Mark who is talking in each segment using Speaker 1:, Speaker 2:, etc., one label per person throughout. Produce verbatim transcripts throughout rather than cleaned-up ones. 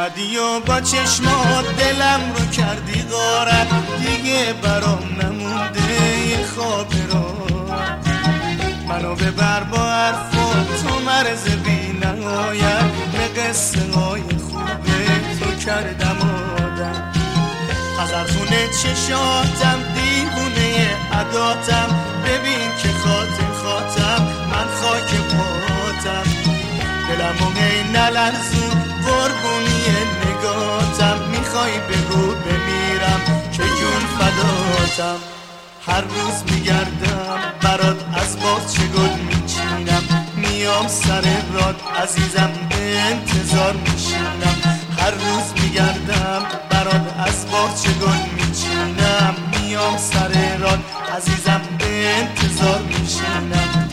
Speaker 1: اومدی و با چشمات دلم رو کردی غارت، دیگه برام نمونده یه خاطرات. منو ببر با حرفات تو مرز بی نهایت، به قصه های خوبه تو کردم آدم. از ارخونه چشاتم دیوونه عداتم، ببین که خاطر خاطم من خاک پاتم. دلمو هی نلرزون قربونی نگاتم، میخوای بگو بمیرم که جون فداتم. هر روز میگردم برات از باغچه گل میچینم، میام سر راد عزیزم به انتظار میشینم. هر روز میگردم برات از باغچه گل میچینم، میام سر راد عزیزم به انتظار میشینم.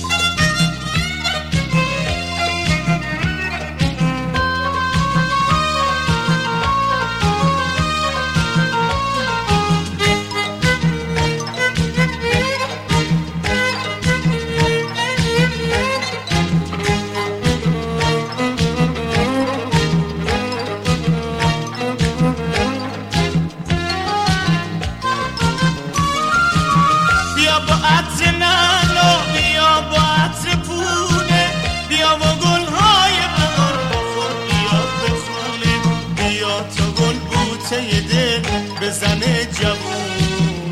Speaker 1: بزنه جوون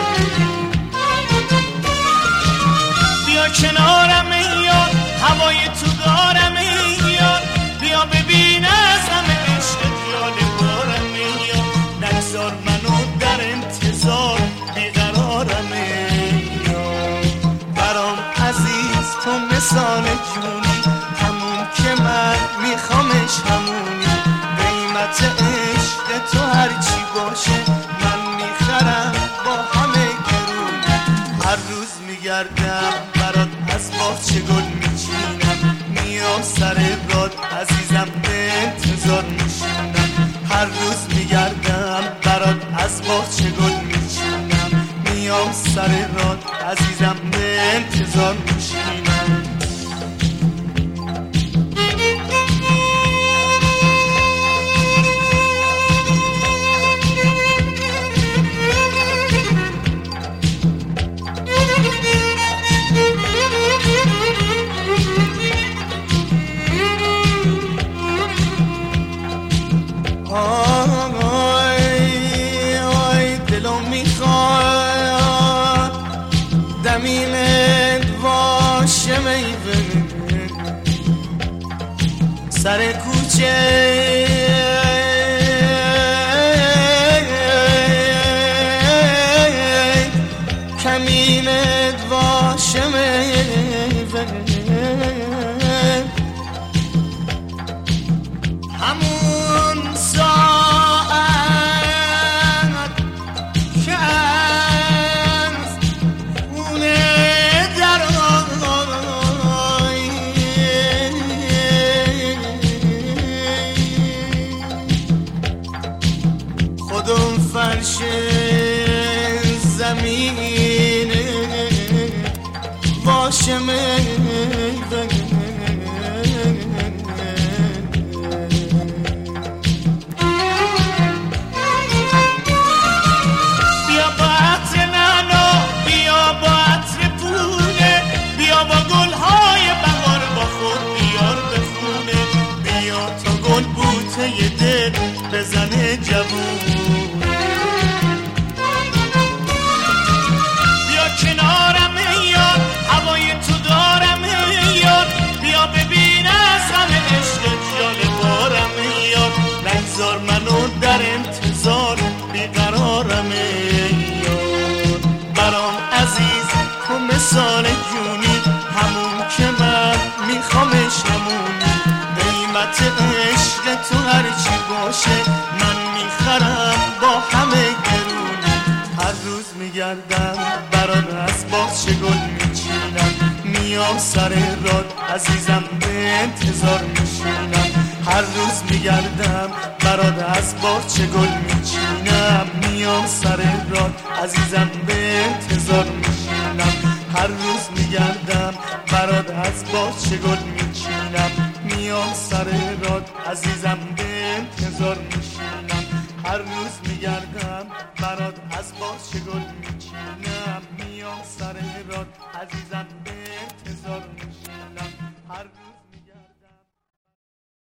Speaker 1: بیا کنارم یار، هوای تو دارم یار، بیا ببین از همه عشق خیال دارم یار. نگذار منو در انتظار بیقرارم یار. برام عزیز تو مثال جونی، همون که من میخوامش همونی. قیمت عشق تو هرچی باشه من میخرم با همه گرون. هر روز میگردم برات از باغچه گل میچینم، میام سر راد عزیزم به انتظار میشینم. هر روز میگردم برات از باغچه گل میچینم، میام سر راد عزیزم به انتظار میشینم. سر کوچه کمینت باشه میوه، همون ساعت که از خونه در فرش زمینه باشه میوه. بیا با عطر نعنا، بیا با عطر پونه، بیا با گلهای بهار با خود بیار بخونه. بیا تا گل بوته دل بزنه جوون. کنارم یار، هوای تو دارم یار، بیا ببین از همه عشق خیال بارم یار. نگذار منو در انتظار بیقرارم یار. برام عزیز تو مثال جونی، همون که من میخوامش همونی. قیمت عشق تو هرچی باشه من میخرم با همه گرونی. هر روز میگردم برات از باغچه گل میچینم، میام سر راد عزیزم به انتظار میشینم. هر روز میگردم برات از باغچه گل میچینم، میام سر راد عزیزم به انتظار میشینم. هر روز میگردم برات از باغچه گل میچینم، میام سر راد عزیزم به انتظار میشینم، هر روز میگردم برات از باز چه گل میچینم، میام سر راد عزیزم